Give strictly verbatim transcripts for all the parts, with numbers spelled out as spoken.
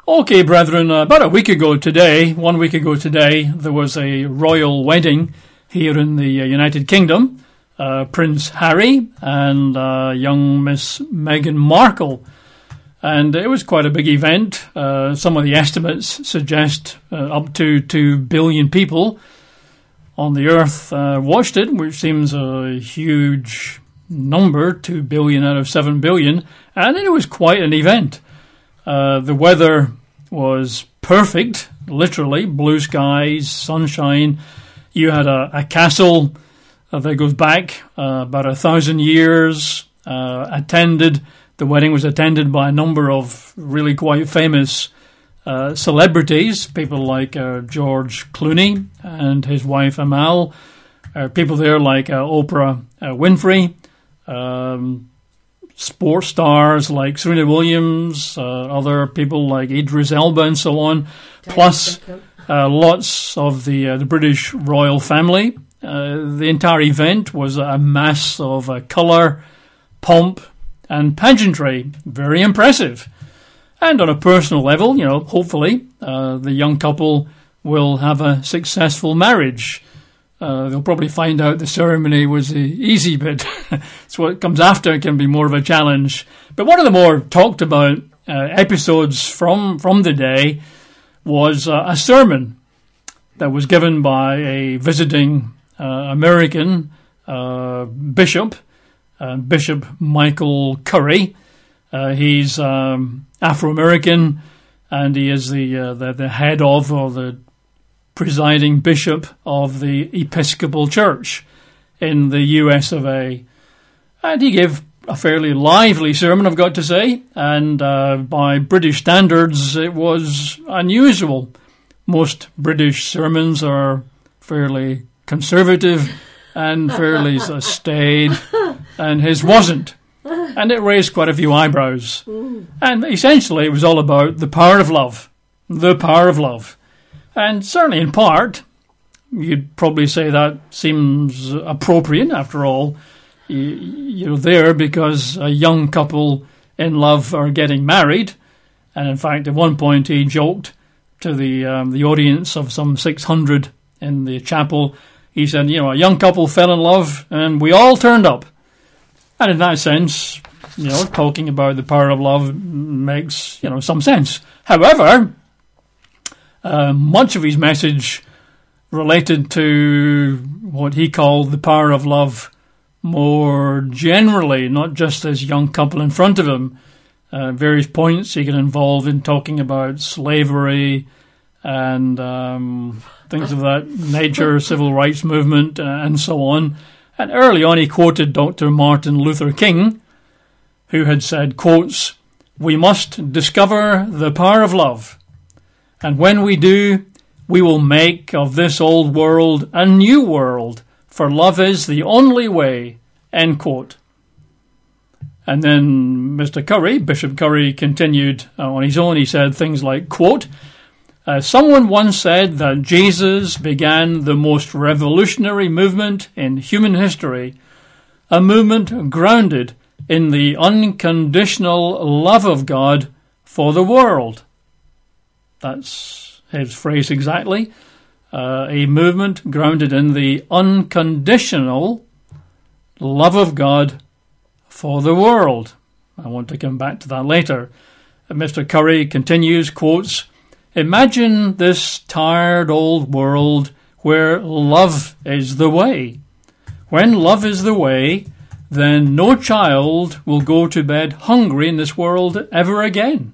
Okay, brethren, uh, about a week ago today, one week ago today, there was a royal wedding here in the uh, United Kingdom. Uh, Prince Harry and uh, young Miss Meghan Markle. And it was quite a big event. Uh, some of the estimates suggest uh, up to two billion people on the earth uh, watched it, which seems a huge number, two billion out of seven billion. And it was quite an event. Uh, the weather was perfect, literally, blue skies, sunshine. You had a, a castle uh, that goes back uh, about a thousand years, uh, attended, the wedding was attended by a number of really quite famous uh, celebrities, people like uh, George Clooney and his wife Amal, uh, people there like uh, Oprah uh, Winfrey, um, sports stars like Serena Williams, uh, other people like Idris Elba and so on, plus uh, lots of the uh, the British royal family. Uh, the entire event was a mass of uh, colour, pomp and pageantry. Very impressive. And on a personal level, you know, hopefully uh, the young couple will have a successful marriage. Uh, they'll probably find out the ceremony was the easy bit. So what comes after can be more of a challenge. But one of the more talked about uh, episodes from, from the day was uh, a sermon that was given by a visiting uh, American uh, bishop, uh, Bishop Michael Curry. Uh, he's um, Afro-American, and he is the, uh, the the head of, or the presiding bishop of the Episcopal Church in the U S of A. And he gave a fairly lively sermon, I've got to say, and uh, by British standards, it was unusual. Most British sermons are fairly conservative and fairly uh, staid, and his wasn't. And it raised quite a few eyebrows. And essentially, it was all about the power of love. The power of love. And certainly in part, you'd probably say that seems appropriate. After all, you're there because a young couple in love are getting married. And in fact, at one point he joked to the um, the audience of some six hundred in the chapel. He said, you know, a young couple fell in love and we all turned up. And in that sense, you know, talking about the power of love makes, you know, some sense. However, uh, much of his message related to what he called the power of love more generally, not just this young couple in front of him. Uh, various points he get involved in talking about slavery and um, things of that nature, civil rights movement, uh, and so on. And early on he quoted Doctor Martin Luther King, who had said, quotes, "We must discover the power of love. And when we do, we will make of this old world a new world, for love is the only way," end quote. And then Mister Curry, Bishop Curry, continued uh, on his own. He said things like, quote, Uh, someone once said that Jesus began the most revolutionary movement in human history, a movement grounded in the unconditional love of God for the world. That's his phrase exactly. Uh, a movement grounded in the unconditional love of God for the world. I want to come back to that later. Uh, Mister Curry continues, quotes, "Imagine this tired old world where love is the way. When love is the way, then no child will go to bed hungry in this world ever again.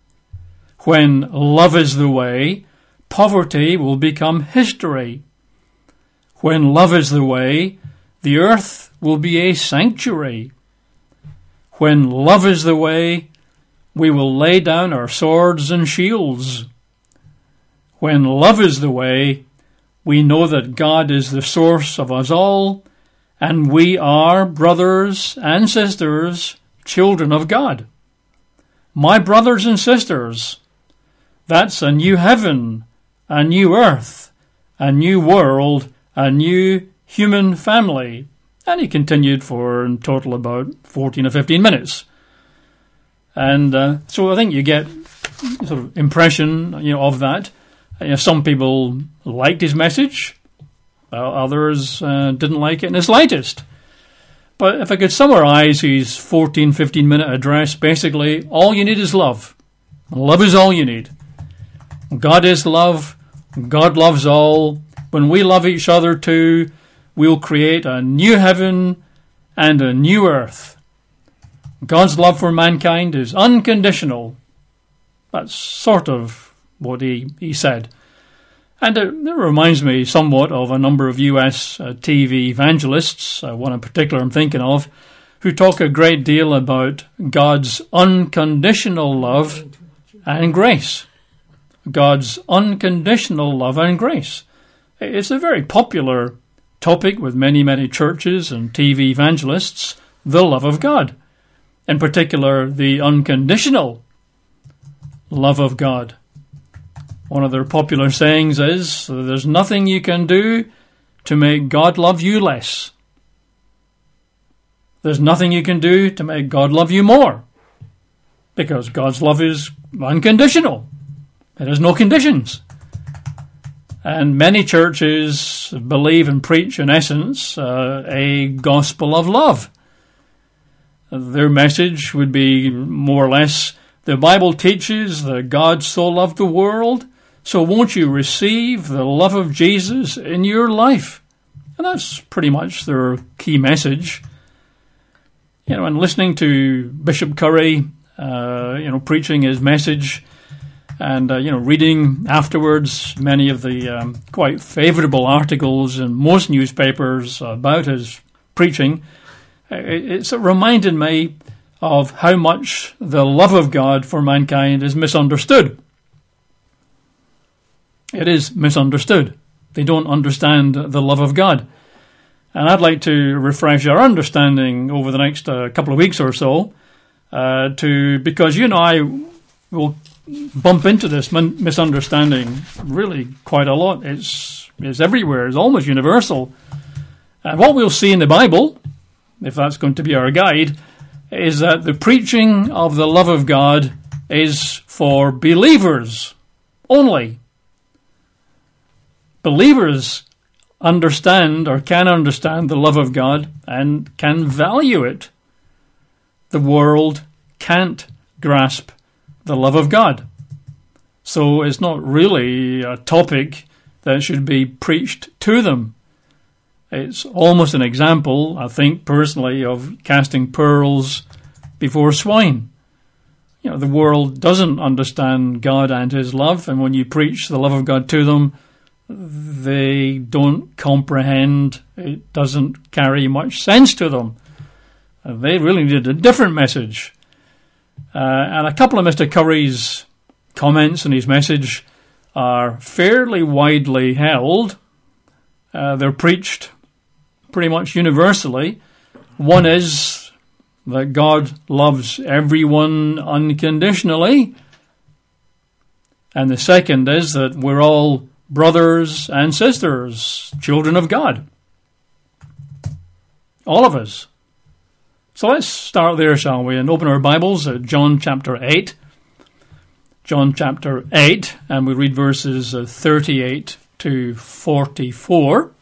When love is the way, poverty will become history. When love is the way, the earth will be a sanctuary. When love is the way, we will lay down our swords and shields. When love is the way, we know that God is the source of us all, and we are, brothers and sisters, children of God. My brothers and sisters, that's a new heaven, a new earth, a new world, a new human family." And he continued for in total about fourteen or fifteen minutes. And uh, so I think you get sort of impression, you know, of that. You know, some people liked his message, uh, others uh, didn't like it in the slightest. But if I could summarize his fourteen, fifteen minute address, basically, all you need is love. Love is all you need. God is love. God loves all. When we love each other too, we'll create a new heaven and a new earth. God's love for mankind is unconditional. That's sort of what he, he said. And it, it reminds me somewhat of a number of U S uh, T V evangelists, uh, one in particular I'm thinking of, who talk a great deal about God's unconditional love and grace. God's unconditional love and grace. It's a very popular topic with many, many churches and T V evangelists, the love of God. In particular, the unconditional love of God. One of their popular sayings is, there's nothing you can do to make God love you less. There's nothing you can do to make God love you more. Because God's love is unconditional. It has no conditions. And many churches believe and preach, in essence, uh, a gospel of love. Their message would be more or less, the Bible teaches that God so loved the world, so won't you receive the love of Jesus in your life? And that's pretty much their key message. You know, and listening to Bishop Curry, uh, you know, preaching his message, and, uh, you know, reading afterwards many of the um, quite favourable articles in most newspapers about his preaching, it's reminded me of how much the love of God for mankind is misunderstood. It is misunderstood. They don't understand the love of God. And I'd like to refresh our understanding over the next uh, couple of weeks or so, uh, to because you and I will bump into this min- misunderstanding really quite a lot. It's, it's everywhere. It's almost universal. And what we'll see in the Bible, if that's going to be our guide, is that the preaching of the love of God is for believers only. Believers understand or can understand the love of God and can value it. The world can't grasp the love of God. So it's not really a topic that should be preached to them. It's almost an example, I think, personally, of casting pearls before swine. You know, the world doesn't understand God and his love, and when you preach the love of God to them, they don't comprehend. It doesn't carry much sense to them. They really needed a different message. Uh, and a couple of Mister Curry's comments in his message are fairly widely held. Uh, they're preached pretty much universally. One is that God loves everyone unconditionally. And the second is that we're all brothers and sisters, children of God. All of us. So let's start there, shall we, and open our Bibles at John chapter eight. John chapter eight, and we read verses thirty-eight to forty-four.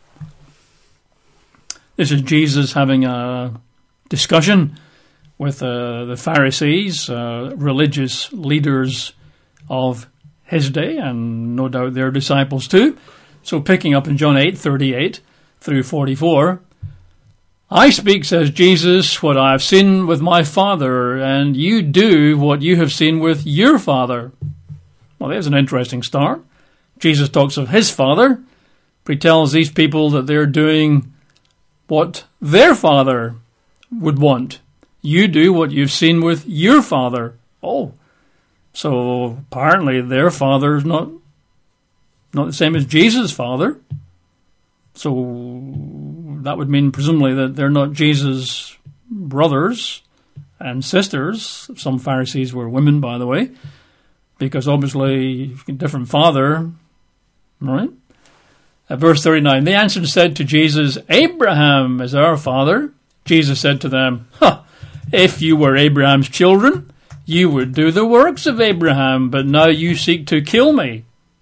This is Jesus having a discussion with uh, the Pharisees, uh, religious leaders of his day, and no doubt their disciples too. So picking up in John eight, thirty-eight through forty-four, I speak, says Jesus, what I have seen with my Father, and you do what you have seen with your father. Well, there's an interesting start. Jesus talks of his Father, but he tells these people that they're doing what their father would want. You do what you've seen with your father. Oh, so apparently their father is not not the same as Jesus' father. So that would mean presumably that they're not Jesus' brothers and sisters. Some Pharisees were women, by the way, because obviously different father, right? At verse thirty-nine, they answered and said to Jesus, Abraham is our father. Jesus said to them, huh, if you were Abraham's children, you would do the works of Abraham, but now you seek to kill me.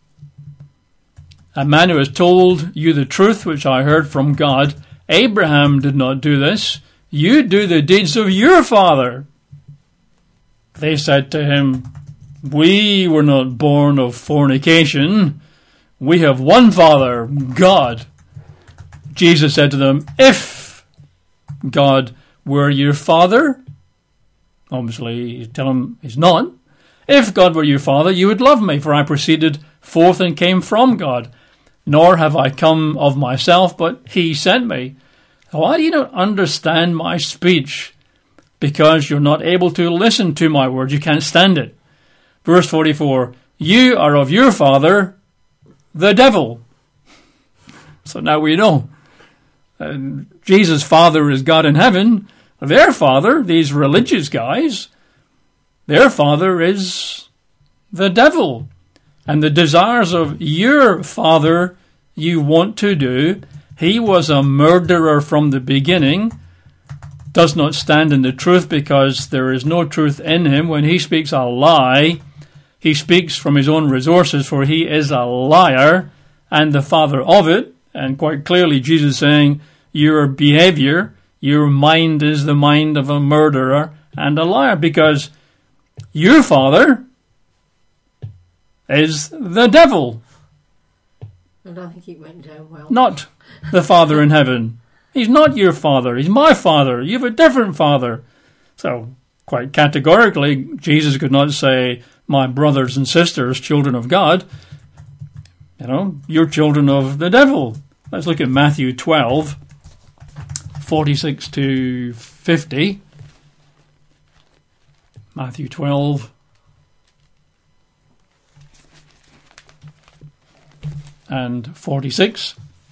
A man who has told you the truth which I heard from God. Abraham did not do this. You do the deeds of your father. They said to him, we were not born of fornication. We have one Father, God. Jesus said to them, if God were your Father, obviously you tell him he's not. If God were your Father, you would love me, for I proceeded forth and came from God. Nor have I come of myself, but he sent me. Why do you not understand my speech? Because you're not able to listen to my words. You can't stand it. Verse forty-four, you are of your father, the devil. So now we know. Uh, Jesus' father is God in heaven. Their father, these religious guys, their father is the devil. And the desires of your father you want to do. He was a murderer from the beginning, does not stand in the truth because there is no truth in him. When he speaks a lie, he speaks from his own resources, for he is a liar and the father of it. And quite clearly Jesus is saying, your behavior, your mind is the mind of a murderer and a liar, because your father is the devil. I don't think it went down well. Not the Father in heaven. He's not your father. He's my father. You have a different father. So, quite categorically, Jesus could not say, my brothers and sisters, children of God. You know, you're children of the devil. Let's look at Matthew twelve, forty-six to fifty. Matthew twelve. And forty-six.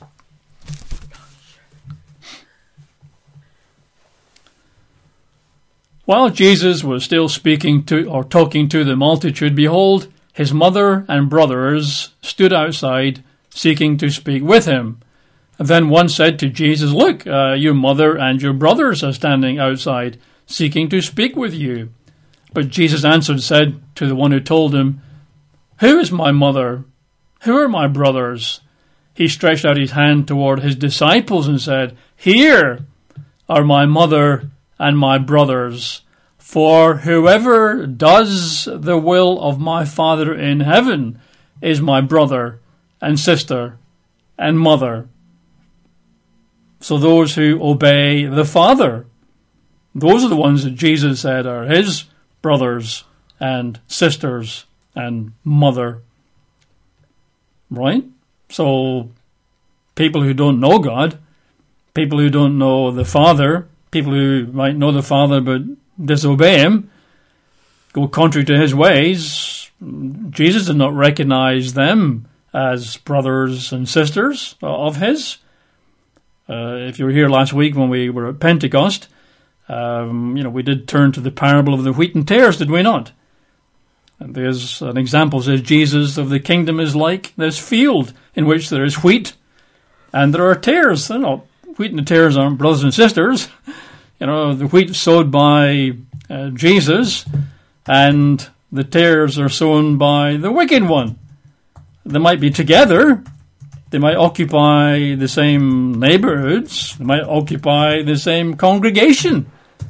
While Jesus was still speaking to or talking to the multitude, behold, his mother and brothers stood outside seeking to speak with him. And then one said to Jesus, look, uh, your mother and your brothers are standing outside seeking to speak with you. But Jesus answered and said to the one who told him, who is my mother? Who are my brothers? He stretched out his hand toward his disciples and said, here are my mother and my brothers. For whoever does the will of my Father in heaven is my brother and sister and mother. So those who obey the Father, those are the ones that Jesus said are his brothers and sisters and mother. Right? So, people who don't know God, people who don't know the Father, people who might know the Father but disobey him, go contrary to his ways, Jesus did not recognize them as brothers and sisters of his. Uh, if you were here last week when we were at Pentecost, um, you know, we did turn to the parable of the wheat and tares, did we not? And there's an example, says Jesus of the kingdom is like this field in which there is wheat and there are tares. They're not, wheat and the tares aren't brothers and sisters. You know, the wheat is sowed by uh, Jesus and the tares are sown by the wicked one. They might be together. They might occupy the same neighborhoods. They might occupy the same congregation.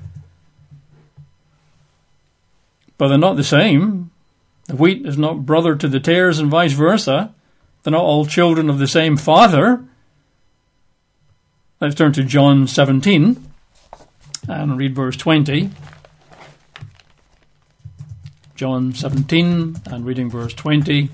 But they're not the same. The wheat is not brother to the tares and vice versa. They're not all children of the same father. Let's turn to John seventeen and read verse twenty. John seventeen and reading verse twenty.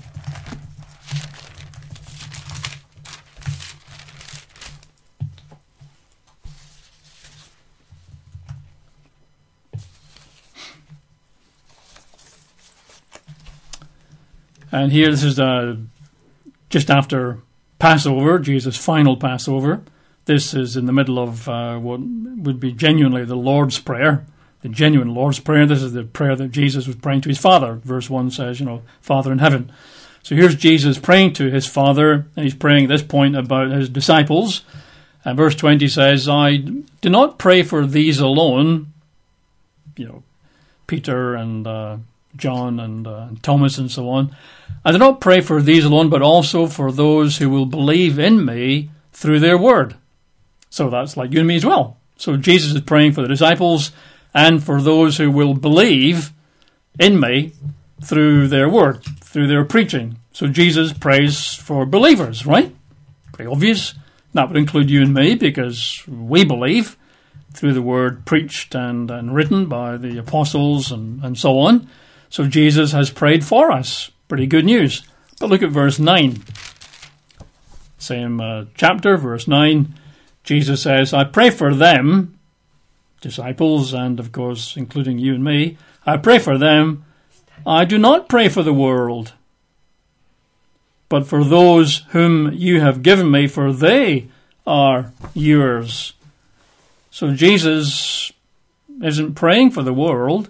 And here, this is uh, just after Passover, Jesus' final Passover. This is in the middle of uh, what would be genuinely the Lord's Prayer, the genuine Lord's Prayer. This is the prayer that Jesus was praying to his Father. Verse one says, you know, Father in heaven. So here's Jesus praying to his Father, and he's praying at this point about his disciples. And verse twenty says, I do not pray for these alone, you know, Peter and uh, John and, uh, and Thomas and so on. I do not pray for these alone, but also for those who will believe in me through their word. So that's like you and me as well. So Jesus is praying for the disciples and for those who will believe in me through their word, through their preaching. So Jesus prays for believers, right? Pretty obvious. That would include you and me because we believe through the word preached and, and written by the apostles and, and so on. So Jesus has prayed for us. Pretty good news. But look at verse nine. Same uh, chapter, verse nine. Jesus says, I pray for them, disciples, and of course including you and me. I pray for them. I do not pray for the world, but for those whom you have given me, for they are yours. So Jesus isn't praying for the world.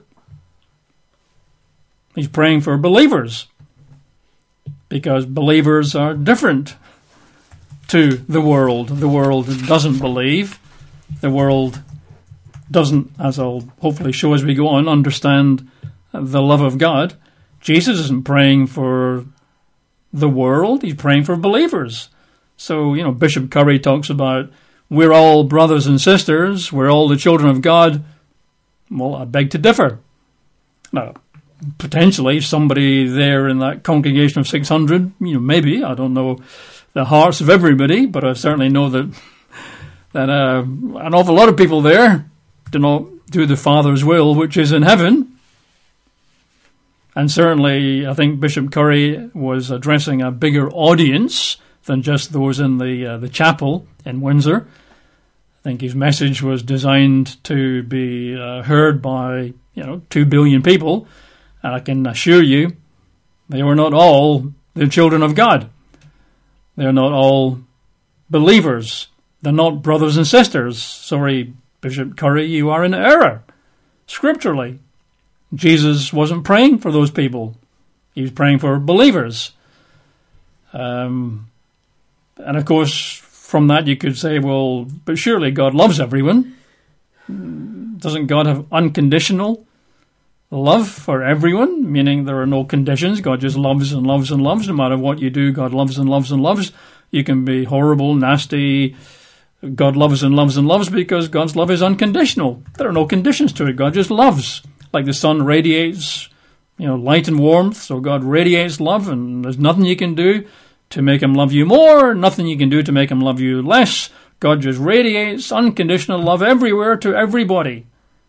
He's praying for believers, because believers are different to the world. The world doesn't believe. The world doesn't, as I'll hopefully show as we go on, understand the love of God. Jesus isn't praying for the world. He's praying for believers. So, you know, Bishop Curry talks about we're all brothers and sisters. We're all the children of God. Well, I beg to differ. Now, potentially somebody there in that congregation of six hundred, you know, maybe, I don't know the hearts of everybody, but I certainly know that that uh, an awful lot of people there do not do the Father's will, which is in heaven. And certainly, I think Bishop Curry was addressing a bigger audience than just those in the uh, the chapel in Windsor. I think his message was designed to be uh, heard by, you know, two billion people. And I can assure you, they were not all the children of God. They're not all believers. They're not brothers and sisters. Sorry, Bishop Curry, you are in error. Scripturally, Jesus wasn't praying for those people. He was praying for believers. Um, and of course, from that you could say, well, but surely God loves everyone. Doesn't God have unconditional love for everyone, meaning there are no conditions? God just loves and loves and loves. No matter what you do, God loves and loves and loves. You can be horrible, nasty. God loves and loves and loves because God's love is unconditional. There are no conditions to it. God just loves. Like the sun radiates, you know, light and warmth, so God radiates love, and there's nothing you can do to make him love you more, nothing you can do to make him love you less. God just radiates unconditional love everywhere to everybody.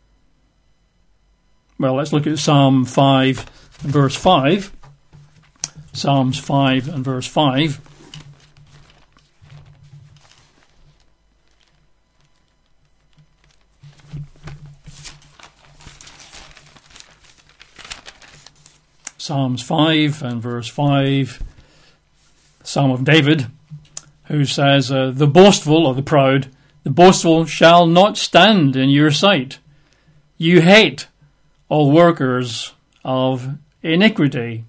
Well, let's look at Psalm five, verse five. Psalms five and verse five. Psalms five and verse five, Psalm of David, who says, uh, the boastful, or the proud, the boastful shall not stand in your sight. You hate all workers of iniquity.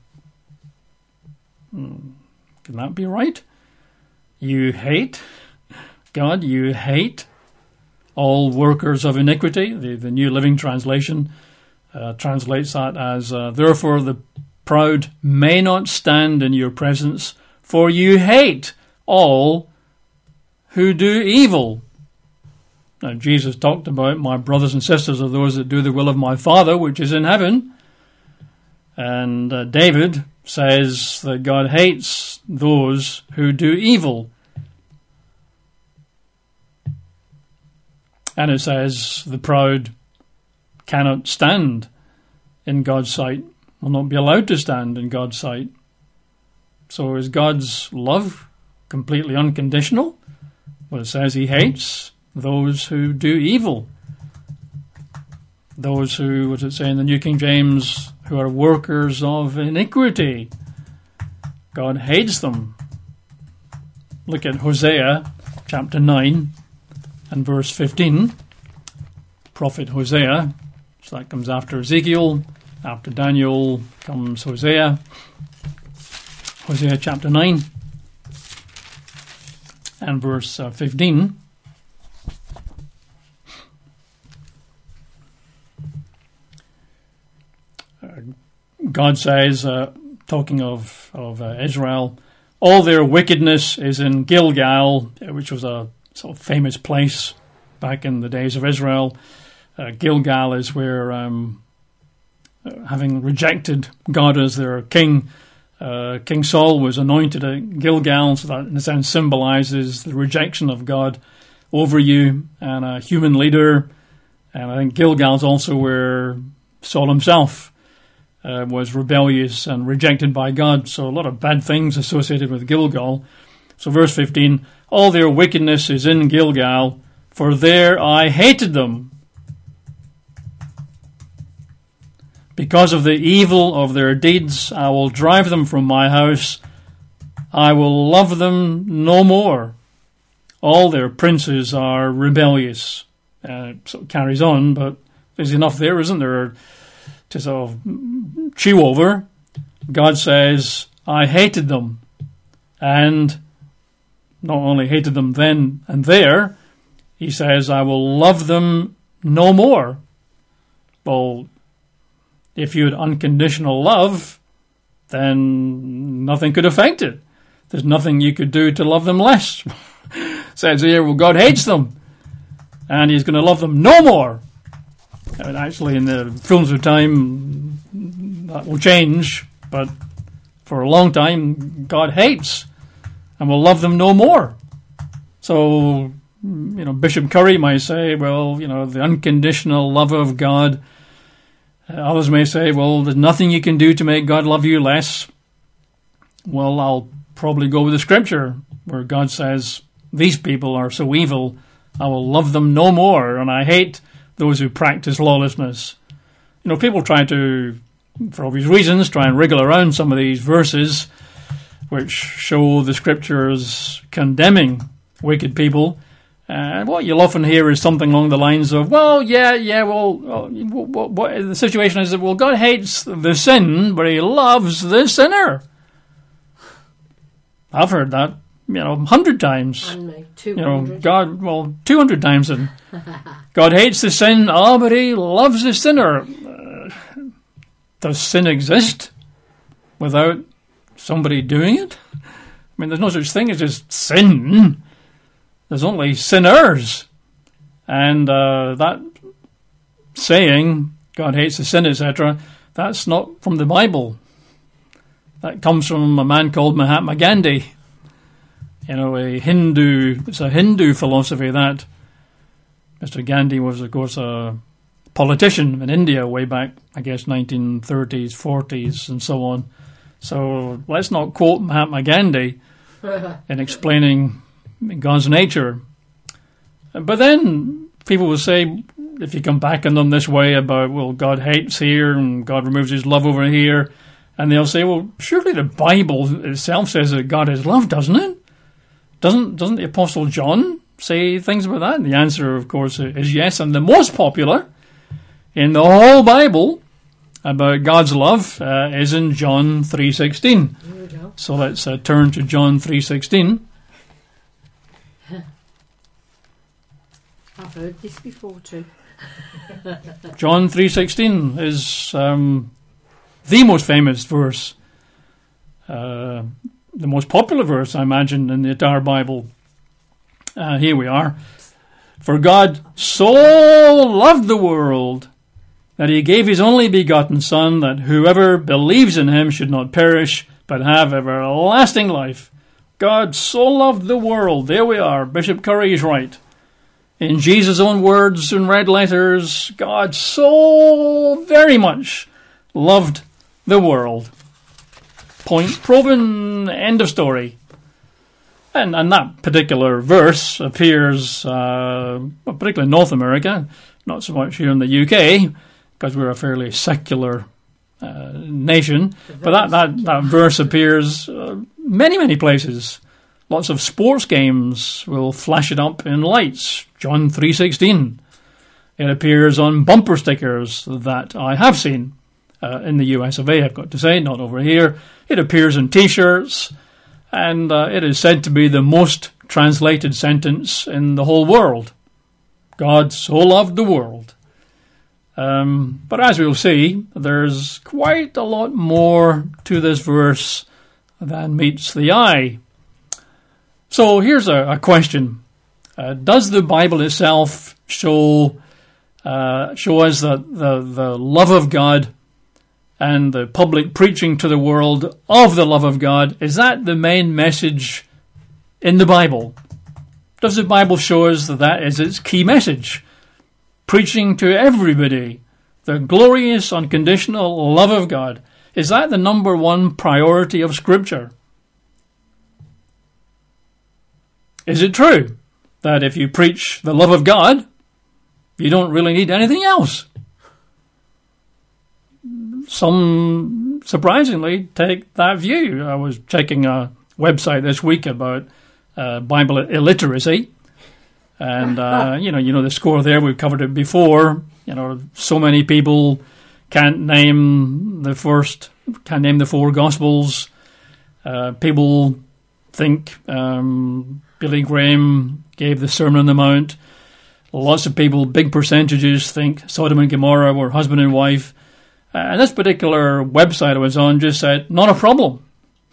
Hmm. Can that be right? You hate, God, you hate all workers of iniquity. The, the New Living Translation Uh, translates that as, uh, therefore the proud may not stand in your presence, for you hate all who do evil. Now, Jesus talked about my brothers and sisters are those that do the will of my Father, which is in heaven. And uh, David says that God hates those who do evil. And it says the proud cannot stand in God's sight, will not be allowed to stand in God's sight. So is God's love completely unconditional? Well, it says he hates those who do evil. Those who, what does it say in the New King James, who are workers of iniquity. God hates them. Look at Hosea chapter nine and verse fifteen. Prophet Hosea. So that comes after Ezekiel. After Daniel comes Hosea. Hosea chapter nine and verse uh, fifteen. God says, uh, talking of, of uh, Israel, all their wickedness is in Gilgal, which was a sort of famous place back in the days of Israel. Uh, Gilgal is where, um, having rejected God as their king, uh, King Saul was anointed at Gilgal, so that in a sense symbolizes the rejection of God over you and a human leader. And I think Gilgal is also where Saul himself uh, was rebellious and rejected by God. So a lot of bad things associated with Gilgal. So verse fifteen, all their wickedness is in Gilgal, for there I hated them. Because of the evil of their deeds, I will drive them from my house. I will love them no more. All their princes are rebellious. Uh, it sort of carries on, but there's enough there, isn't there, to sort of chew over. God says, I hated them. And not only hated them then and there, he says, I will love them no more. Well, if you had unconditional love, then nothing could affect it. There's nothing you could do to love them less. Says here, well, God hates them, and he's going to love them no more. And actually, in the fullness of time, that will change, but for a long time, God hates and will love them no more. So, you know, Bishop Curry might say, well, you know, the unconditional love of God. Uh, others may say, well, there's nothing you can do to make God love you less. Well, I'll probably go with the scripture where God says, these people are so evil, I will love them no more, and I hate those who practice lawlessness. You know, people try to, for obvious reasons, try and wriggle around some of these verses which show the scriptures condemning wicked people. And what you'll often hear is something along the lines of, well, yeah, yeah, well, what, what, the situation is that, well, God hates the sin, but he loves the sinner. I've heard that, you know, a hundred times. And me, two You know, hundred. God, well, two hundred times. And God hates the sin, oh, but he loves the sinner. Uh, does sin exist without somebody doing it? I mean, there's no such thing as just sin. There's only sinners. And uh, that saying, God hates the sin, et cetera, that's not from the Bible. That comes from a man called Mahatma Gandhi. You know, a Hindu, it's a Hindu philosophy that. Mister Gandhi was, of course, a politician in India way back, I guess, nineteen thirties, forties, and so on. So let's not quote Mahatma Gandhi in explaining God's nature. But then people will say, if you come back on them this way about, well, God hates here and God removes his love over here, and they'll say, well, surely the Bible itself says that God is love, doesn't it? Doesn't doesn't the Apostle John say things about that? And the answer, of course, is yes. And the most popular in the whole Bible about God's love uh, is in John three sixteen. There we go. So let's uh, turn to John three sixteen. I've heard this before too. John three sixteen is um, the most famous verse, uh, the most popular verse, I imagine, in the entire Bible. Uh, here we are. For God so loved the world that he gave his only begotten Son, that whoever believes in him should not perish, but have everlasting life. God so loved the world. There we are. Bishop Curry is right. In Jesus' own words in red letters, God so very much loved the world. Point proven, end of story. And, and that particular verse appears, uh, particularly in North America, not so much here in the U K, because we're a fairly secular uh, nation. But that, that, that verse appears uh, many, many places. Lots of sports games will flash it up in lights. John three sixteen. It appears on bumper stickers that I have seen uh, in the U S of A, I've got to say, not over here. It appears in T-shirts, and uh, it is said to be the most translated sentence in the whole world. God so loved the world. Um, but as we'll see, there's quite a lot more to this verse than meets the eye. So here's a, a question. Uh, does the Bible itself show uh, show us that the, the love of God and the public preaching to the world of the love of God, is that the main message in the Bible? Does the Bible show us that that is its key message? Preaching to everybody the glorious, unconditional love of God. Is that the number one priority of Scripture? Is it true that if you preach the love of God, you don't really need anything else? Some, surprisingly, take that view. I was checking a website this week about uh, Bible illiteracy. And, uh, you know, you know the score there. We've covered it before. You know, so many people can't name the first, can't name the four Gospels. Uh, people think um, Billy Graham gave the Sermon on the Mount. Lots of people, big percentages, think Sodom and Gomorrah were husband and wife. Uh, and this particular website I was on just said, not a problem.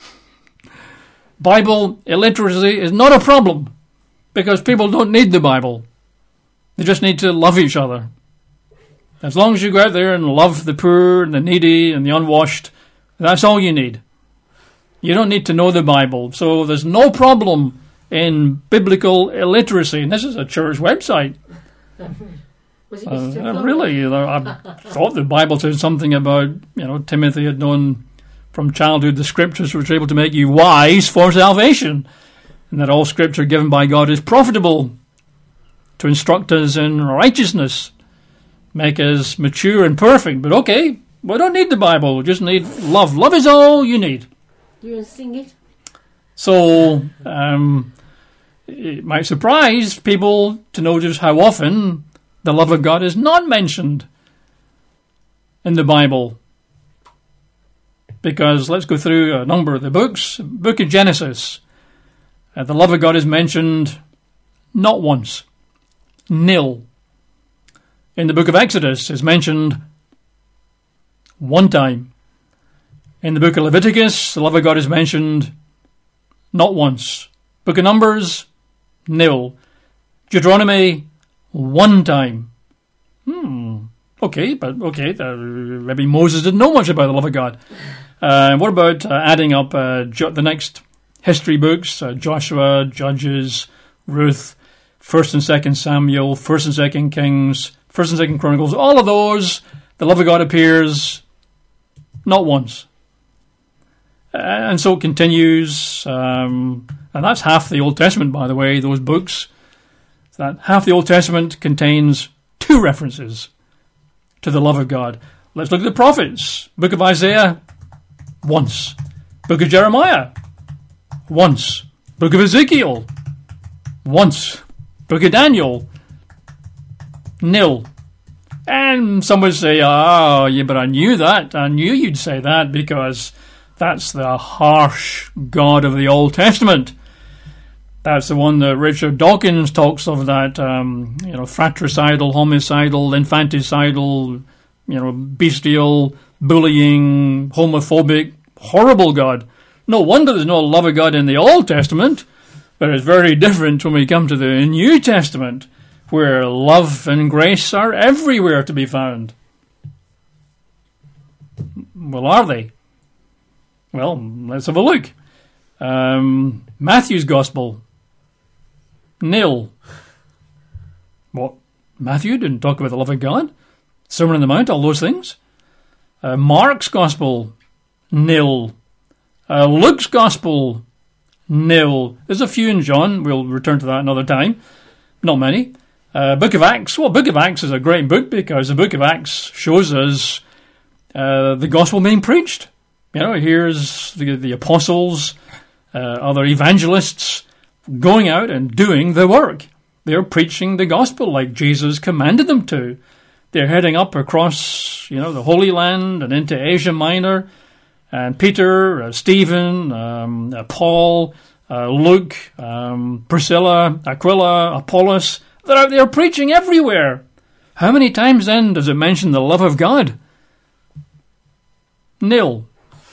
Bible illiteracy is not a problem because people don't need the Bible. They just need to love each other. As long as you go out there and love the poor and the needy and the unwashed, that's all you need. You don't need to know the Bible. So there's no problem in biblical illiteracy. And this is a church website. Was it Uh, really, you know, I thought the Bible said something about, you know, Timothy had known from childhood the Scriptures which are able to make you wise for salvation, and that all Scripture given by God is profitable to instruct us in righteousness, make us mature and perfect. But okay, we don't need the Bible, we just need love. Love is all you need. You want to sing it? So, um, it might surprise people to notice how often the love of God is not mentioned in the Bible. Because let's go through a number of the books. Book of Genesis. Uh, the love of God is mentioned not once. Nil. In the book of Exodus is mentioned one time. In the book of Leviticus, the love of God is mentioned not once. Book of Numbers, nil. Deuteronomy, one time. Hmm. Okay, but okay, uh, maybe Moses didn't know much about the love of God. Uh, what about uh, adding up uh, jo- the next history books? Uh, Joshua, Judges, Ruth, First and Second Samuel, First and Second Kings, First and Second Chronicles. All of those, the love of God appears not once. Uh, and so it continues. Um, and that's half the Old Testament, by the way, those books. That half the Old Testament contains two references to the love of God. Let's look at the prophets. Book of Isaiah, once. Book of Jeremiah, once. Book of Ezekiel, once. Book of Daniel, nil. And some would say, oh, yeah, but I knew that. I knew you'd say that because that's the harsh God of the Old Testament. That's the one that Richard Dawkins talks of, that, um, you know, fratricidal, homicidal, infanticidal, you know, bestial, bullying, homophobic, horrible God. No wonder there's no love of God in the Old Testament, but it's very different when we come to the New Testament, where love and grace are everywhere to be found. Well, are they? Well, let's have a look. Um, Matthew's Gospel, nil. What? Matthew didn't talk about the love of God? Sermon on the Mount, all those things? Uh, Mark's Gospel, nil. Uh, Luke's Gospel, nil. There's a few in John. We'll return to that another time. Not many. Uh, Book of Acts. Well, Book of Acts is a great book because the Book of Acts shows us uh, the gospel being preached. You know, here's the, the apostles, uh, other evangelists going out and doing the work. They're preaching the gospel like Jesus commanded them to. They're heading up across, you know, the Holy Land and into Asia Minor. And Peter, uh, Stephen, um, uh, Paul, uh, Luke, um, Priscilla, Aquila, Apollos, they're out there preaching everywhere. How many times then does it mention the love of God? Nil.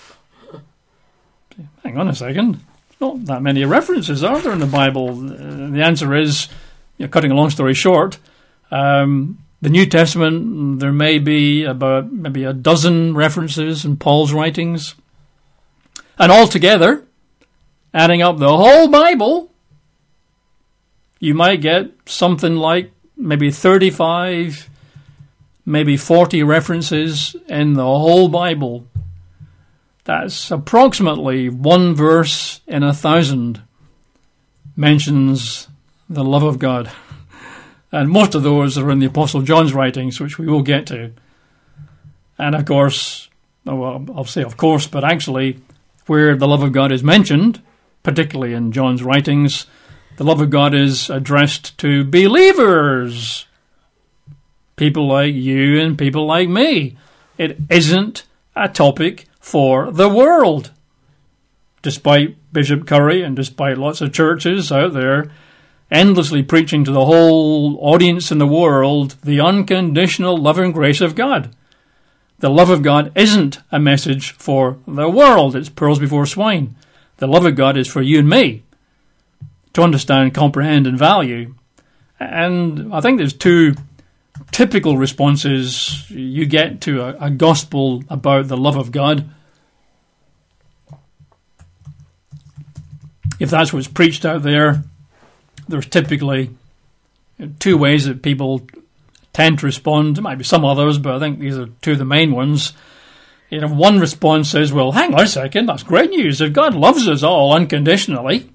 Hang on a second. Not that many references, are there, in the Bible? Uh, the answer is, you know, cutting a long story short, um, the New Testament, there may be about maybe a dozen references in Paul's writings. And altogether, adding up the whole Bible, you might get something like maybe thirty-five, maybe forty references in the whole Bible. That's approximately one verse in a thousand mentions the love of God. And most of those are in the Apostle John's writings, which we will get to. And of course, well, I'll say of course, but actually, where the love of God is mentioned, particularly in John's writings, the love of God is addressed to believers. People like you and people like me. It isn't a topic for the world. Despite Bishop Curry and despite lots of churches out there endlessly preaching to the whole audience in the world the unconditional love and grace of God. The love of God isn't a message for the world. It's pearls before swine. The love of God is for you and me to understand, comprehend, and value. And I think there's two typical responses you get to a, a gospel about the love of God. If that's what's preached out there, there's typically two ways that people tend to respond. There might be some others, but I think these are two of the main ones. You know, one response is, well, hang on a second, that's great news. If God loves us all unconditionally,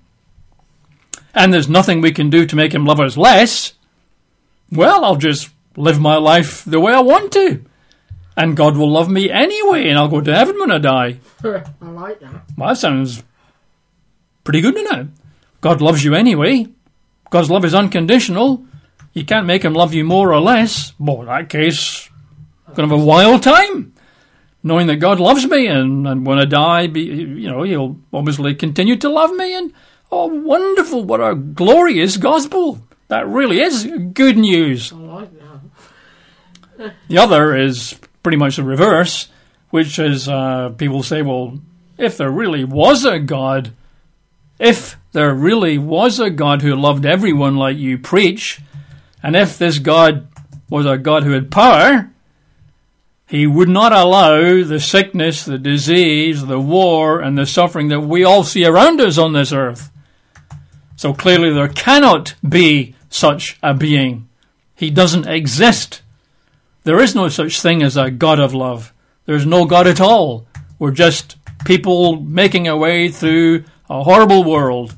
and there's nothing we can do to make him love us less, well, I'll just live my life the way I want to. And God will love me anyway, and I'll go to heaven when I die. I like that. Well, that sounds pretty good, doesn't it? God loves you anyway. God's love is unconditional. You can't make him love you more or less. Well, in that case, I'm going to have a wild time, knowing that God loves me, and, and when I die, be, you know, he'll obviously continue to love me. And oh, wonderful! What a glorious gospel! That really is good news. I like that. The other is pretty much the reverse, which is uh, people say, well, if there really was a God, if there really was a God who loved everyone like you preach, and if this God was a God who had power, he would not allow the sickness, the disease, the war, and the suffering that we all see around us on this earth. So clearly there cannot be such a being. He doesn't exist. There is no such thing as a God of love. There's no God at all. We're just people making our way through a horrible world.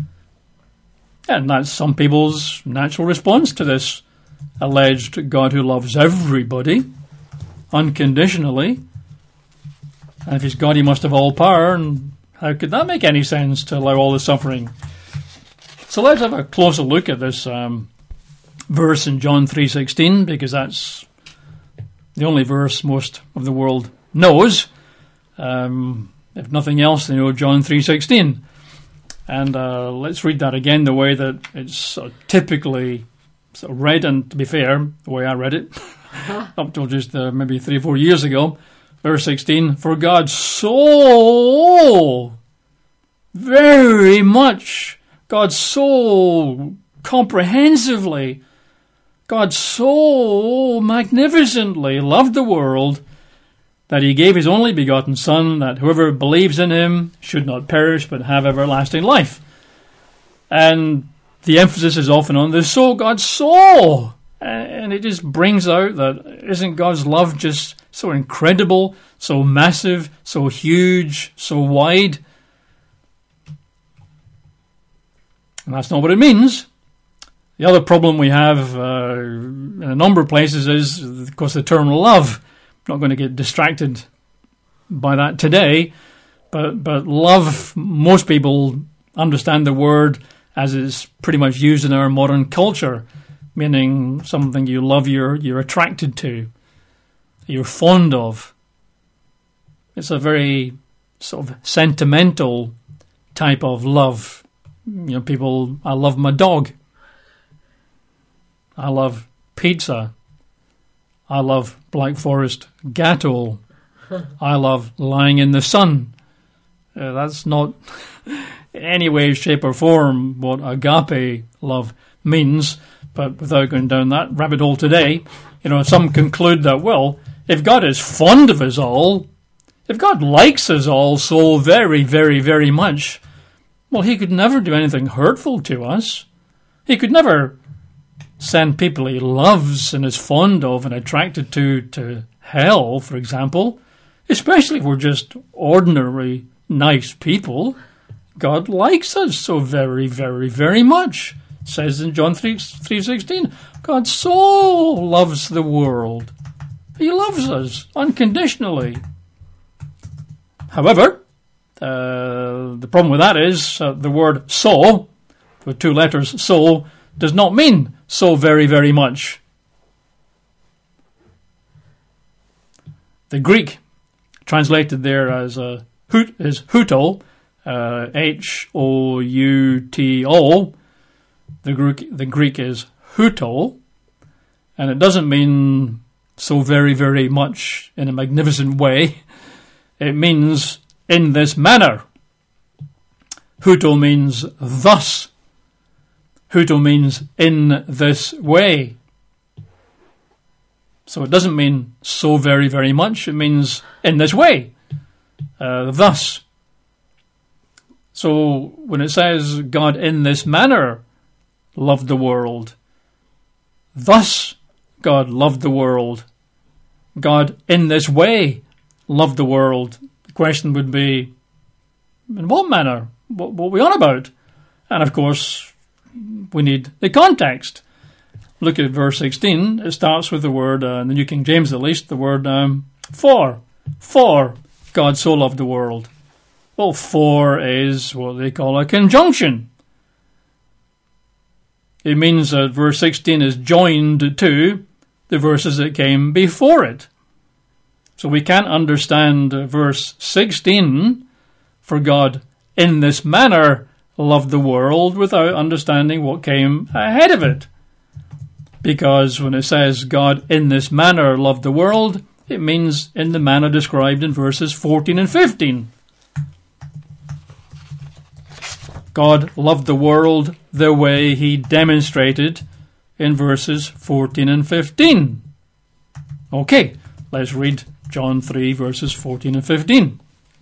And that's some people's natural response to this alleged God who loves everybody unconditionally. And if he's God, he must have all power, and how could that make any sense to allow all the suffering? So let's have a closer look at this um, verse in John three sixteen, because that's the only verse most of the world knows. Um, if nothing else, they know John three sixteen. And uh, let's read that again the way that it's uh, typically sort of read, and to be fair, the way I read it, up till just uh, maybe three or four years ago. Verse sixteen, for God so very much, God so comprehensively, God so magnificently loved the world that he gave his only begotten Son, that whoever believes in him should not perish but have everlasting life. And the emphasis is often on the so, God so. And it just brings out that isn't God's love just so incredible, so massive, so huge, so wide? And that's not what it means. The other problem we have uh, in a number of places is, of course, the term love. I'm not going to get distracted by that today, but but love, most people understand the word as it's pretty much used in our modern culture, meaning something you love, you're you're attracted to, you're fond of. It's a very sort of sentimental type of love. You know, people, I love my dog. I love pizza. I love Black Forest Gateau. I love lying in the sun. Uh, that's not in any way, shape or form what agape love means, but without going down that rabbit hole today, you know, some conclude that, well, if God is fond of us all, if God likes us all so very, very, very much, well, he could never do anything hurtful to us. He could never send people he loves and is fond of and attracted to to hell, for example, especially if we're just ordinary, nice people. God likes us so very, very, very much. It says in John three sixteen, God so loves the world. He loves us unconditionally. However, uh, the problem with that is uh, the word so, with two letters, so, does not mean so very, very much. The Greek translated there as uh, hoot is huto, uh, H O U T O. The Greek, the Greek is huto, and it doesn't mean so very, very much in a magnificent way. It means in this manner. Huto means thus. Huto means in this way. So it doesn't mean so very, very much. It means in this way. Uh, thus. So when it says God in this manner loved the world, thus God loved the world, God in this way loved the world, the question would be, in what manner? What, what are we on about? And of course, we need the context. Look at verse sixteen. It starts with the word, uh, in the New King James at least, the word um, for. For God so loved the world. Well, for is what they call a conjunction. It means that verse sixteen is joined to the verses that came before it. So we can't understand verse sixteen, for God in this manner loved the world, without understanding what came ahead of it. Because when it says God in this manner loved the world, it means in the manner described in verses fourteen and fifteen. God loved the world the way he demonstrated in verses fourteen and fifteen. Okay, let's read John three, verses fourteen and fifteen.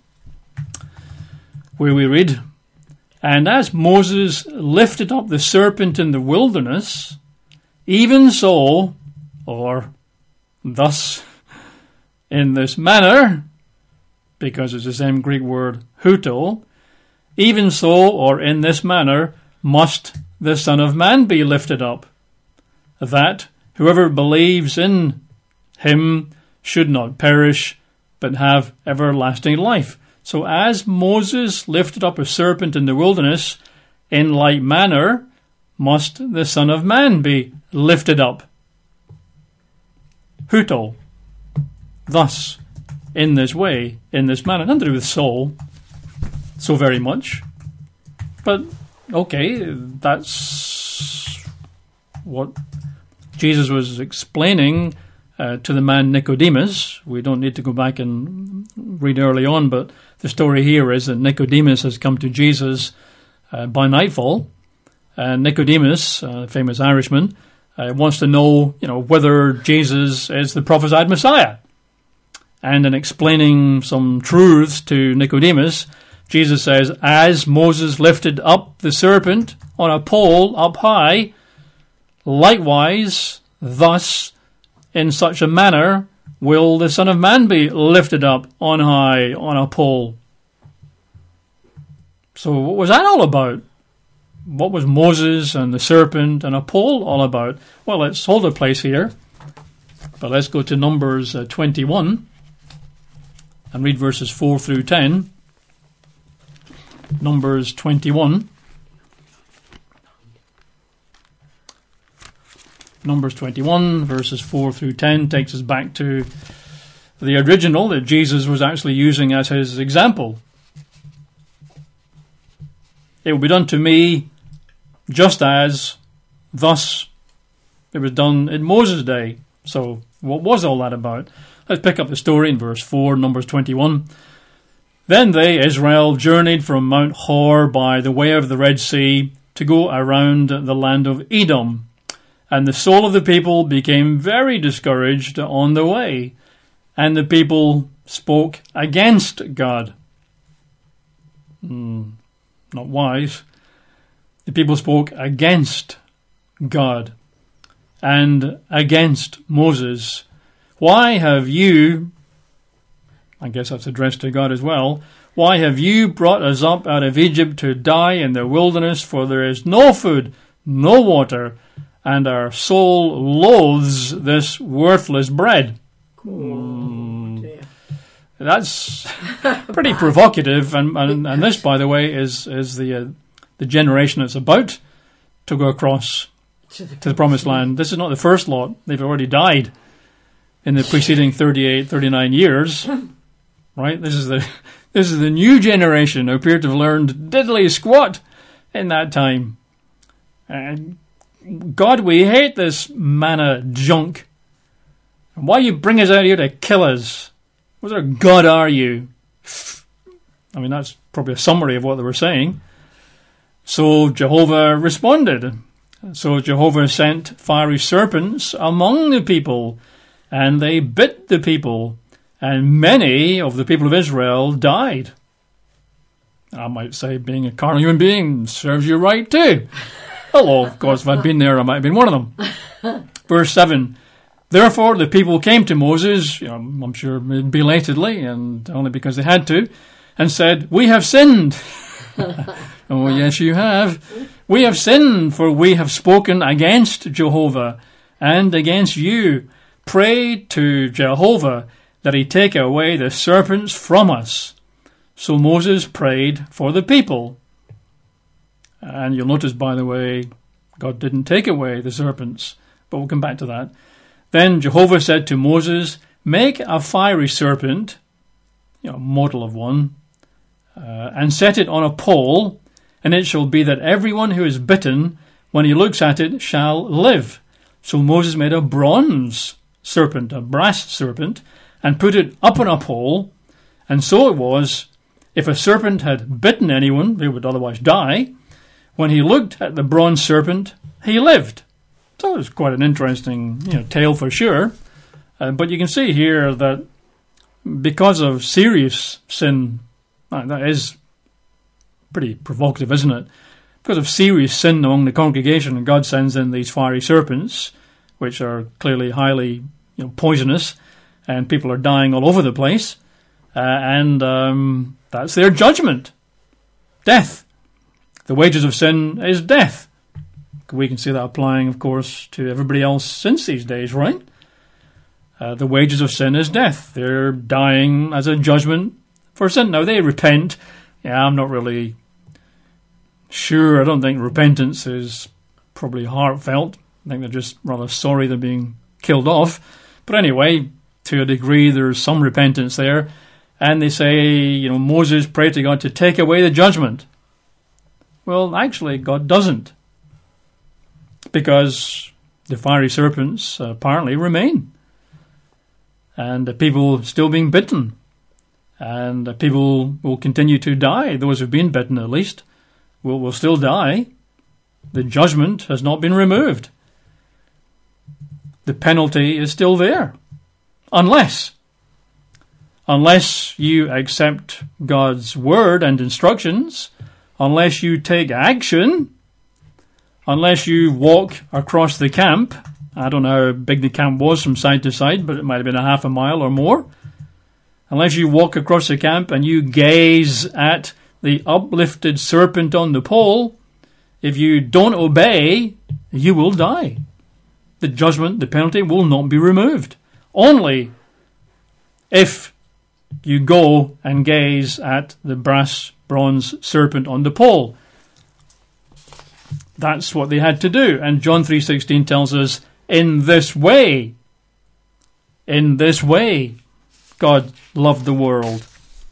Where we read, "And as Moses lifted up the serpent in the wilderness, even so," or thus, in this manner, because it's the same Greek word huto, "even so," or in this manner, "must the Son of Man be lifted up, that whoever believes in him should not perish, but have everlasting life." So as Moses lifted up a serpent in the wilderness, in like manner must the Son of Man be lifted up. Huto. Thus, in this way, in this manner. Nothing to do with soul, so very much. But, okay, that's what Jesus was explaining uh, to the man Nicodemus. We don't need to go back and read early on, but the story here is that Nicodemus has come to Jesus uh, by nightfall. And Nicodemus, a famous Irishman, uh, wants to know, you know, whether Jesus is the prophesied Messiah. And in explaining some truths to Nicodemus, Jesus says, as Moses lifted up the serpent on a pole up high, likewise, thus, in such a manner, will the Son of Man be lifted up on high on a pole. So what was that all about? What was Moses and the serpent and a pole all about? Well, let's hold a place here, but let's go to Numbers uh, twenty-one and read verses four through ten. Numbers twenty-one. Numbers twenty-one, verses four through ten, takes us back to the original that Jesus was actually using as his example. "It will be done to me just as thus it was done in Moses' day." So What was all that about? Let's pick up the story in verse four, Numbers twenty-one. Then they, Israel, journeyed from Mount Hor by the way of the Red Sea to go around the land of Edom. And the soul of the people became very discouraged on the way, and the people spoke against God. Mm, not wise. The people spoke against God and against Moses. Why have you, I guess that's addressed to God as well, why have you brought us up out of Egypt to die in the wilderness? For there is no food, no water, and our soul loathes this worthless bread. Oh, dear. That's pretty provocative, and, and and this, by the way, is is the uh, the generation that's about to go across To the, to the promised land. This is not the first lot; they've already died in the preceding thirty-eight, thirty-nine years. Right? This is the this is the new generation who appear to have learned diddly squat in that time. And God, we hate this manna junk. Why you bring us out here to kill us? What sort of God are you? I mean, that's probably a summary of what they were saying. So Jehovah responded. So Jehovah sent fiery serpents among the people, and they bit the people, and many of the people of Israel died. I might say being a carnal human being serves you right too. Hello, of course, if I'd been there, I might have been one of them. Verse seven. Therefore the people came to Moses, you know, I'm sure belatedly, and only because they had to, and said, "We have sinned." Oh, yes, you have. "We have sinned, for we have spoken against Jehovah and against you. Pray to Jehovah that he take away the serpents from us." So Moses prayed for the people. And you'll notice, by the way, God didn't take away the serpents, but we'll come back to that. Then Jehovah said to Moses, "Make a fiery serpent," you know, model of one, uh, "and set it on a pole, and it shall be that everyone who is bitten, when he looks at it, shall live." So Moses made a bronze serpent, a brass serpent, and put it up on a pole. And so it was, if a serpent had bitten anyone who would otherwise die, when he looked at the bronze serpent, he lived. So it was quite an interesting, you know, tale for sure. Uh, but you can see here that because of serious sin, uh, that is pretty provocative, isn't it? Because of serious sin among the congregation, God sends in these fiery serpents, which are clearly highly, you know, poisonous, and people are dying all over the place. Uh, and um, that's their judgment. Death. The wages of sin is death. We can see that applying, of course, to everybody else since these days, right? Uh, the wages of sin is death. They're dying as a judgment for sin. Now, they repent. Yeah, I'm not really sure. I don't think repentance is probably heartfelt. I think they're just rather sorry they're being killed off. But anyway, to a degree, there's some repentance there. And they say, you know, Moses prayed to God to take away the judgment. Well, actually, God doesn't. Because the fiery serpents apparently remain. And the people still being bitten. And the people will continue to die. Those who've been bitten, at least, will, will still die. The judgment has not been removed. The penalty is still there. Unless, unless you accept God's word and instructions, unless you take action, unless you walk across the camp. I don't know how big the camp was from side to side, but it might have been a half a mile or more. Unless you walk across the camp and you gaze at the uplifted serpent on the pole, if you don't obey, you will die. The judgment, the penalty will not be removed. Only if you go and gaze at the brass bronze serpent on the pole. That's what they had to do. And John three sixteen tells us, in this way, in this way, God loved the world.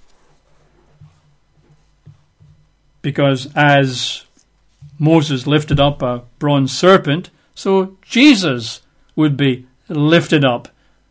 Because as Moses lifted up a bronze serpent, so Jesus would be lifted up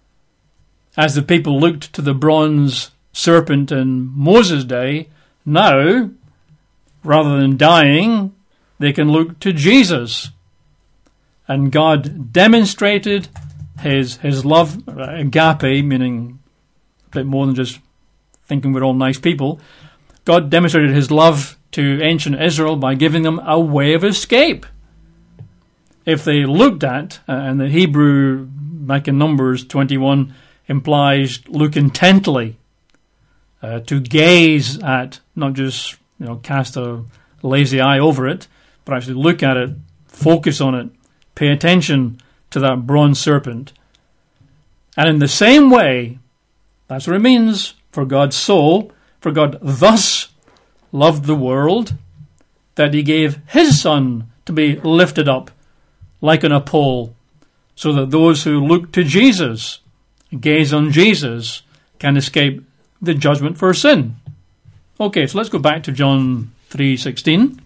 as the people looked to the bronze serpent in Moses' day, now, rather than dying, they can look to Jesus. And God demonstrated his his love, agape, meaning a bit more than just thinking we're all nice people. God demonstrated his love to ancient Israel by giving them a way of escape. If they looked at, uh, and the Hebrew back in Numbers twenty-one implies look intently, uh, to gaze at, not just, you know, cast a lazy eye over it, but actually look at it, focus on it, pay attention to that bronze serpent. And in the same way, that's what it means, for God so, for God thus loved the world, that he gave his Son to be lifted up like on a pole, so that those who look to Jesus, gaze on Jesus, can escape the judgment for sin. Okay, so let's go back to John three sixteen.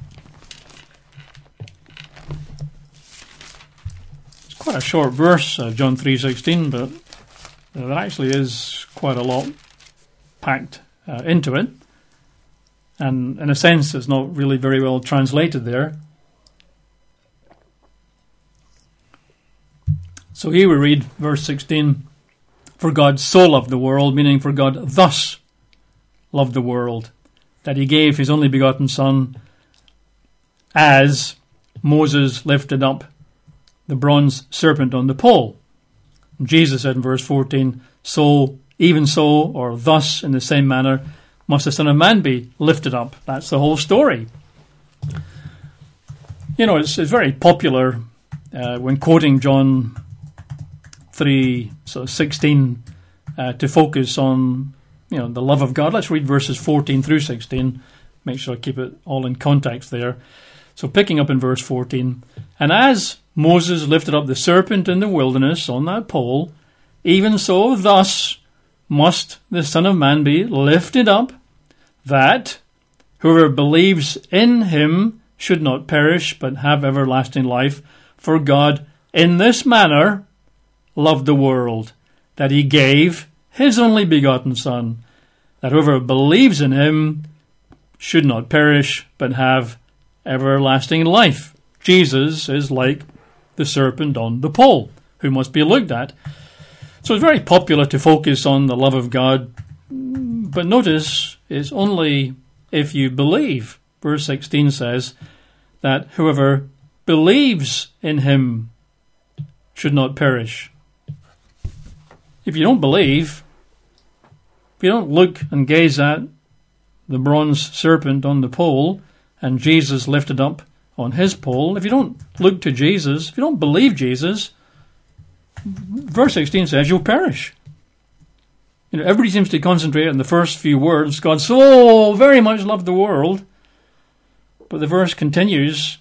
It's quite a short verse, uh, John three sixteen, but there actually is quite a lot packed uh, into it. And in a sense, it's not really very well translated there. So here we read verse sixteen, for God so loved the world, meaning for God thus loved the world, that he gave his only begotten Son, as Moses lifted up the bronze serpent on the pole. And Jesus said in verse fourteen, so, even so, or thus, in the same manner, must the Son of Man be lifted up. That's the whole story. You know, it's, it's very popular uh, when quoting John three, so sixteen, uh, to focus on, you know, the love of God. Let's read verses fourteen through sixteen. Make sure I keep it all in context there. So picking up in verse fourteen, and as Moses lifted up the serpent in the wilderness on that pole, even so thus must the Son of Man be lifted up, that whoever believes in him should not perish, but have everlasting life. For God in this manner loved the world, that he gave his only begotten Son, that whoever believes in him should not perish, but have everlasting life. Jesus is like the serpent on the pole, who must be looked at. So it's very popular to focus on the love of God, but notice it's only if you believe. Verse sixteen says that whoever believes in him should not perish. If you don't believe, if you don't look and gaze at the bronze serpent on the pole and Jesus lifted up on his pole, if you don't look to Jesus, if you don't believe Jesus, verse sixteen says you'll perish. You know, everybody seems to concentrate on the first few words. God so very much loved the world. But the verse continues,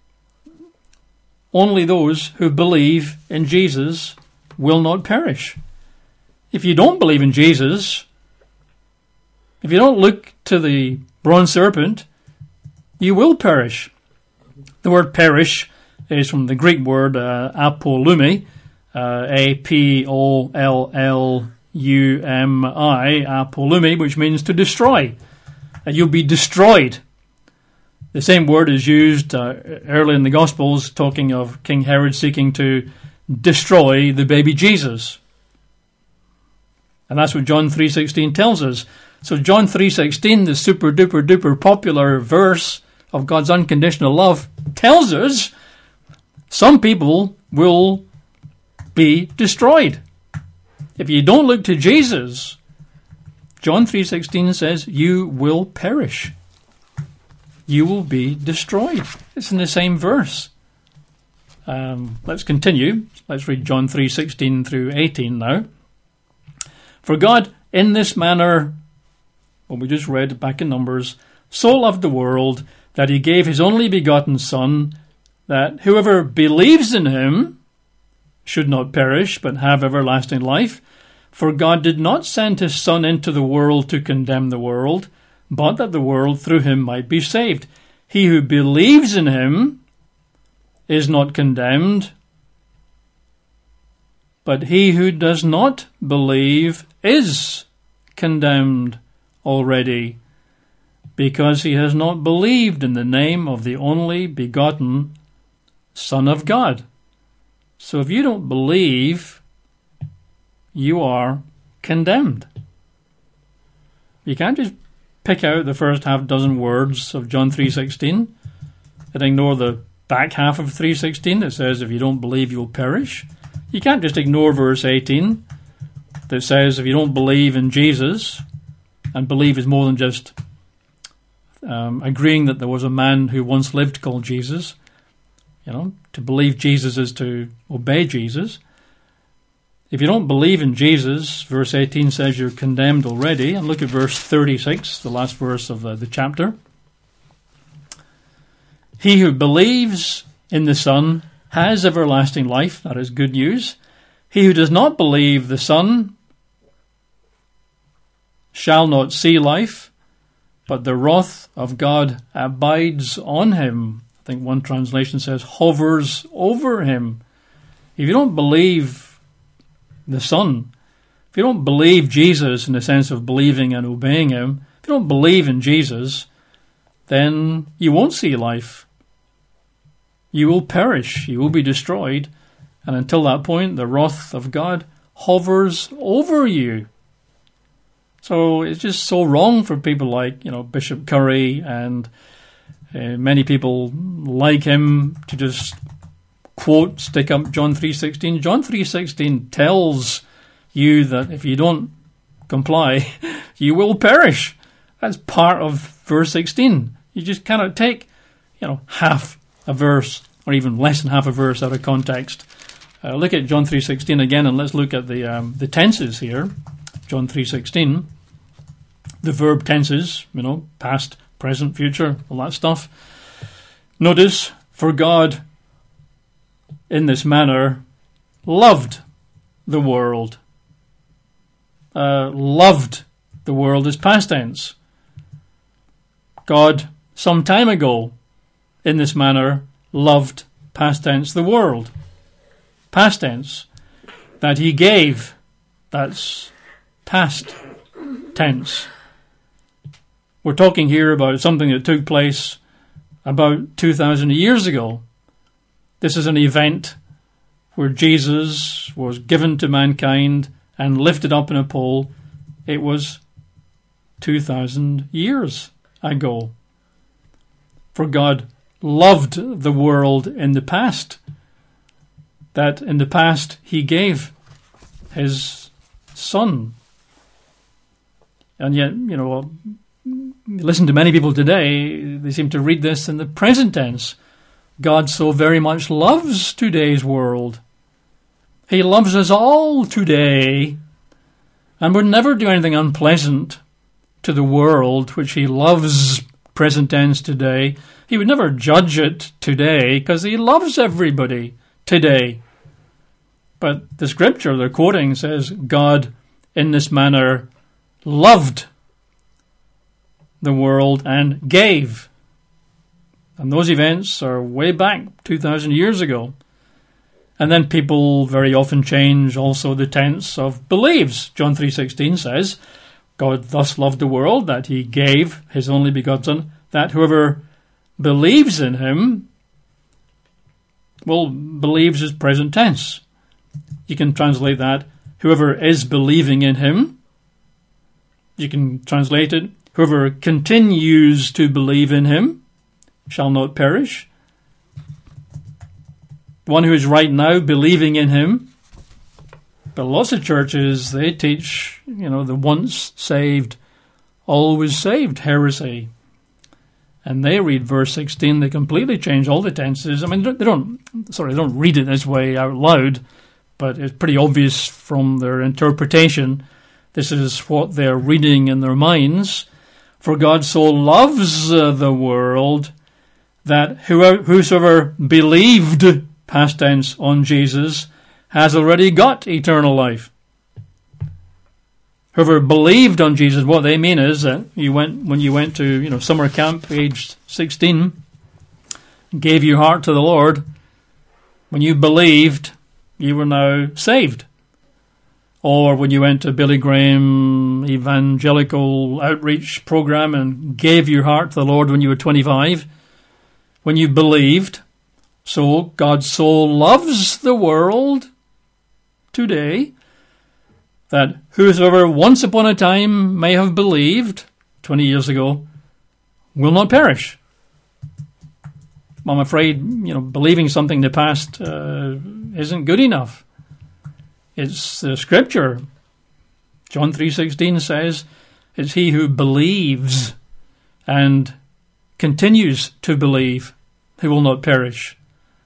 only those who believe in Jesus will not perish. If you don't believe in Jesus, if you don't look to the bronze serpent, you will perish. The word perish is from the Greek word uh, apolumi, uh, A P O L L U M I, apolumi, which means to destroy. Uh, you'll be destroyed. The same word is used uh, early in the Gospels, talking of King Herod seeking to destroy the baby Jesus. And that's what John three sixteen tells us. So John three sixteen, the super duper duper popular verse of God's unconditional love, tells us some people will be destroyed. If you don't look to Jesus, John three sixteen says you will perish. You will be destroyed. It's in the same verse. Um, let's continue. Let's read John three sixteen through eighteen now. For God, in this manner, what we just read back in Numbers, so loved the world that he gave his only begotten Son, that whoever believes in him should not perish, but have everlasting life. For God did not send his Son into the world to condemn the world, but that the world through him might be saved. He who believes in him is not condemned, But he who does not believe is condemned already, because he has not believed in the name of the only begotten Son of God. So if you don't believe, you are condemned. You can't just pick out the first half dozen words of John three sixteen and ignore the back half of three sixteen that says if you don't believe you'll perish. You can't just ignore verse eighteen that says if you don't believe in Jesus, and believe is more than just um, agreeing that there was a man who once lived called Jesus. You know, to believe Jesus is to obey Jesus. If you don't believe in Jesus, verse eighteen says you're condemned already. And look at verse thirty-six, the last verse of the, the chapter. He who believes in the Son has everlasting life. That is good news. He who does not believe the Son shall not see life, but the wrath of God abides on him. I think one translation says hovers over him. If you don't believe the Son, if you don't believe Jesus in the sense of believing and obeying him, if you don't believe in Jesus, then you won't see life. You will perish, you will be destroyed, and until that point, the wrath of God hovers over you. So it's just so wrong for people like, you know, Bishop Curry and uh, many people like him to just quote, stick up John three sixteen. John three sixteen tells you that if you don't comply, you will perish. That's part of verse sixteen. You just cannot take, you know, half a verse, or even less than half a verse out of context. Uh, look at John three sixteen again, and let's look at the um, the tenses here. John three sixteen, the verb tenses, you know, past, present, future, all that stuff. Notice, for God in this manner loved the world. Uh, loved the world is past tense. God, some time ago, in this manner, loved, past tense, the world. Past tense. That he gave, that's past tense. We're talking here about something that took place about two thousand years ago. This is an event where Jesus was given to mankind and lifted up in a pole. It was two thousand years ago. For God loved the world in the past, that in the past he gave his Son. And yet, you know, listen to many people today, they seem to read this in the present tense. God so very much loves today's world. He loves us all today and would never do anything unpleasant to the world, which he loves, present tense, today. He would never judge it today because he loves everybody today. But the scripture they're quoting says God in this manner loved the world and gave. And those events are way back two thousand years ago. And then people very often change also the tense of believes. John three sixteen says, God thus loved the world that he gave his only begotten, that whoever believes in him, well, believes is present tense. You can translate that, whoever is believing in him. You can translate it, whoever continues to believe in him shall not perish. One who is right now believing in him. But lots of churches, they teach, you know, the once saved, always saved heresy. And they read verse sixteen, they completely change all the tenses. I mean, they don't, sorry, they don't read it this way out loud, but it's pretty obvious from their interpretation. This is what they're reading in their minds. For God so loves uh, the world that whoever, whosoever believed, past tense, on Jesus has already got eternal life. Whoever believed on Jesus, what they mean is that you went when you went to, you know, summer camp, aged sixteen, gave your heart to the Lord. When you believed, you were now saved. or when you went to Billy Graham evangelical outreach program and gave your heart to the Lord when you were twenty-five, when you believed. So God so loves the world today that whosoever once upon a time may have believed twenty years ago will not perish. I'm afraid, you know, believing something in the past uh, isn't good enough. It's the Scripture. John three sixteen says, it's he who believes and continues to believe who will not perish.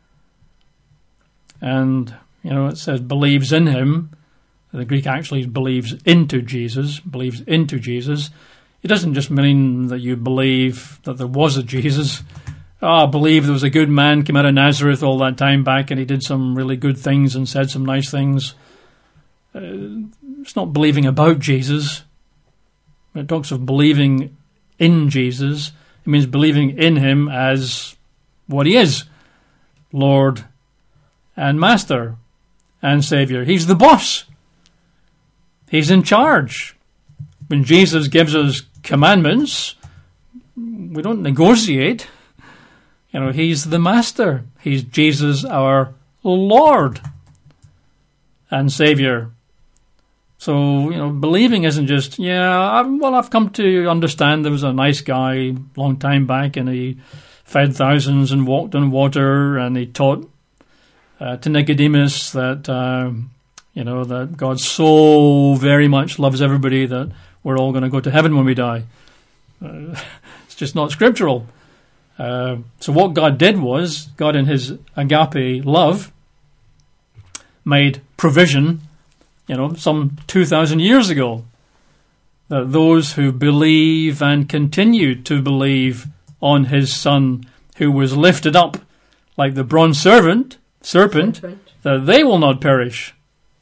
And, you know, it says believes in him. The Greek actually believes into Jesus, believes into Jesus. It doesn't just mean that you believe that there was a Jesus. Oh, I believe there was a good man came out of Nazareth all that time back and he did some really good things and said some nice things. Uh, it's not believing about Jesus. It talks of believing in Jesus. It means believing in him as what he is, Lord and Master and Saviour. He's the boss. He's in charge. When Jesus gives us commandments, we don't negotiate. You know, he's the Master. He's Jesus, our Lord and Saviour. So, you know, believing isn't just, yeah, well, I've come to understand there was a nice guy long time back and he fed thousands and walked on water and he taught uh, to Nicodemus that, uh, you know, that God so very much loves everybody that we're all going to go to heaven when we die. Uh, it's just not scriptural. Uh, so what God did was, God in his agape love made provision, you know, some two thousand years ago, that those who believe and continue to believe on his Son, who was lifted up like the bronze serpent, serpent, serpent, that they will not perish.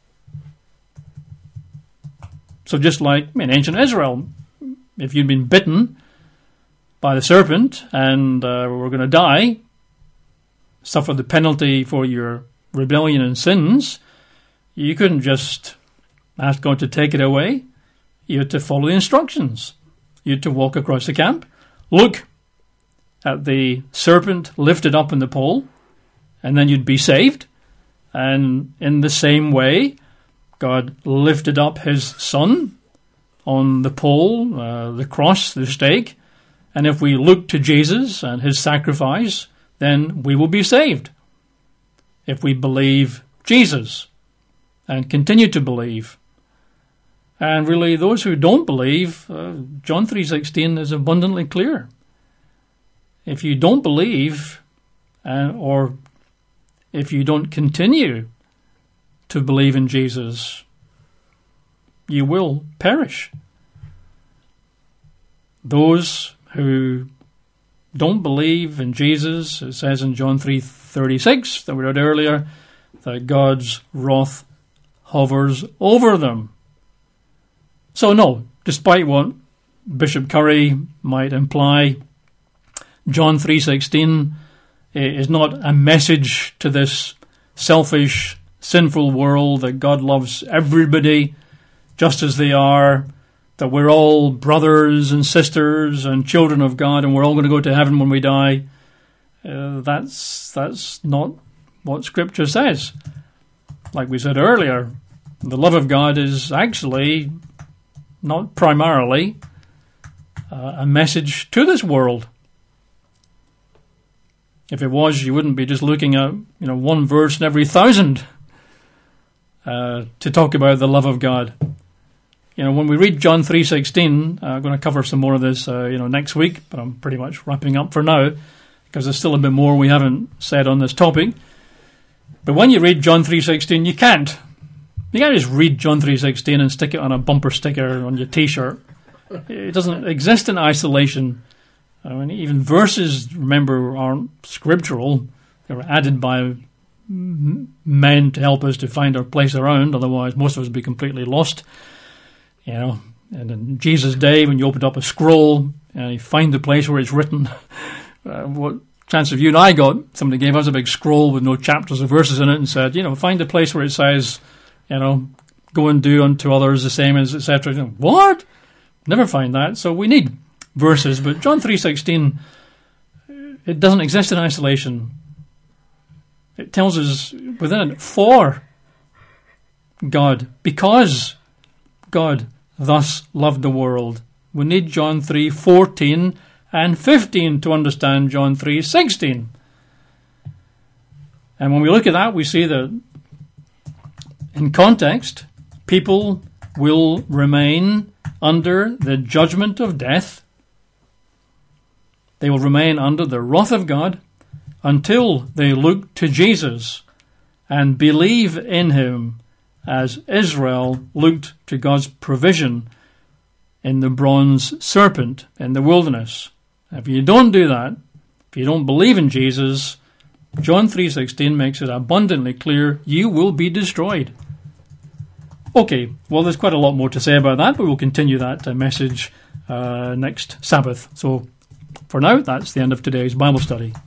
So just like in ancient Israel, if you'd been bitten by the serpent and uh, were going to die, suffer the penalty for your rebellion and sins, you couldn't just ask God to take it away. You had to follow the instructions. You had to walk across the camp, look at the serpent lifted up in the pole, and then you'd be saved. And in the same way, God lifted up his Son on the pole, uh, the cross, the stake. And if we look to Jesus and his sacrifice, then we will be saved. If we believe Jesus and continue to believe. And really, those who don't believe, uh, John three sixteen is abundantly clear. If you don't believe, uh, or if you don't continue to believe in Jesus, you will perish. Those who don't believe in Jesus, it says in John three thirty-six that we read earlier, that God's wrath hovers over them. So no, despite what Bishop Curry might imply, John three sixteen is not a message to this selfish, sinful world that God loves everybody just as they are, that we're all brothers and sisters and children of God and we're all going to go to heaven when we die. Uh, that's that's not what Scripture says. Like we said earlier, the love of God is actually not primarily uh, a message to this world. If it was, you wouldn't be just looking at, you know, one verse in every thousand uh, to talk about the love of God. You know, when we read John three sixteen, uh, I'm going to cover some more of this, uh, you know, next week, but I'm pretty much wrapping up for now because there's still a bit more we haven't said on this topic. But when you read John three sixteen, you can't. You can't just read John three sixteen and stick it on a bumper sticker on your T-shirt. It doesn't exist in isolation. I mean, even verses, remember, aren't scriptural. They were added by men to help us to find our place around. Otherwise, most of us would be completely lost. You know, and in Jesus' day, when you opened up a scroll and you find the place where it's written, uh, what chance have you and I got? Somebody gave us a big scroll with no chapters or verses in it and said, you know, find the place where it says, you know, go and do unto others the same as et cetera. What? Never find that. So we need verses, but John three sixteen, it doesn't exist in isolation. It tells us within it, for God, because God thus loved the world. We need John three fourteen and fifteen to understand John three sixteen. And when we look at that, we see that in context, people will remain under the judgment of death. They will remain under the wrath of God until they look to Jesus and believe in him, as Israel looked to God's provision in the bronze serpent in the wilderness. If you don't do that, if you don't believe in Jesus, John three sixteen makes it abundantly clear you will be destroyed. Okay, well, there's quite a lot more to say about that, but we'll continue that uh, message uh, next Sabbath. So for now, that's the end of today's Bible study.